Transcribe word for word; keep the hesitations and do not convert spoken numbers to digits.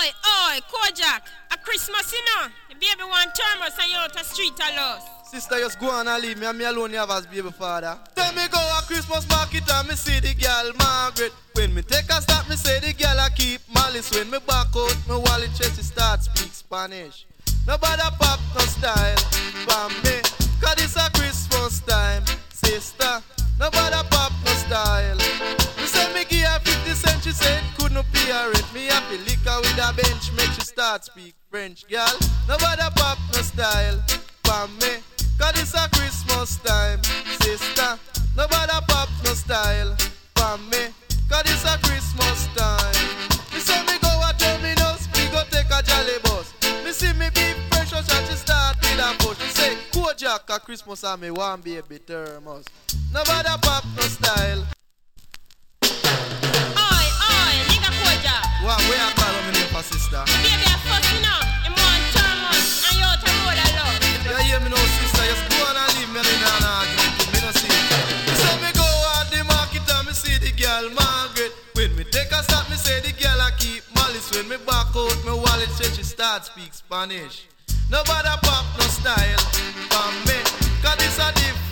Oi, oi, Kojak. A Christmas, you know. The baby want thermos and you out the street a loss. Sister, just go on and leave me and me alone, you have as baby father. Tell me go a Christmas market and me see the girl Margaret. When me take a stop, me say the girl I keep malice. When me back out, me wallet chest, she start speak Spanish. Nobody pop no style for me, cause it's a Christmas time. Sister, nobody pop no style. Me say me give her fifty cents, she said couldn't pay her rent. Me happy liquor with a bench, make she start speak French. Girl, nobody pop no style for me, cause it's a Christmas time. Sister, nobody pop no style for me, cause it's a Christmas time. Me say me go a terminus, me go take a jolly bus. Me see me be precious and she start with a push. Me say, Kojak a Christmas and me want baby thermos. Nobody pop no style. Oi, oi, nigga Kojak. What, where I call me name for sister? The baby a fuss, you know. Him want thermos and you out the road a loss. You hear me now, sister? Just go on and leave me in an argument. Me no see. So me go at the market and me see the girl Margaret. When me take a stop, me say the girl I keep malice. When me back out, me wallet say she start speak Spanish. Nobody pop no style for me, cause it's a different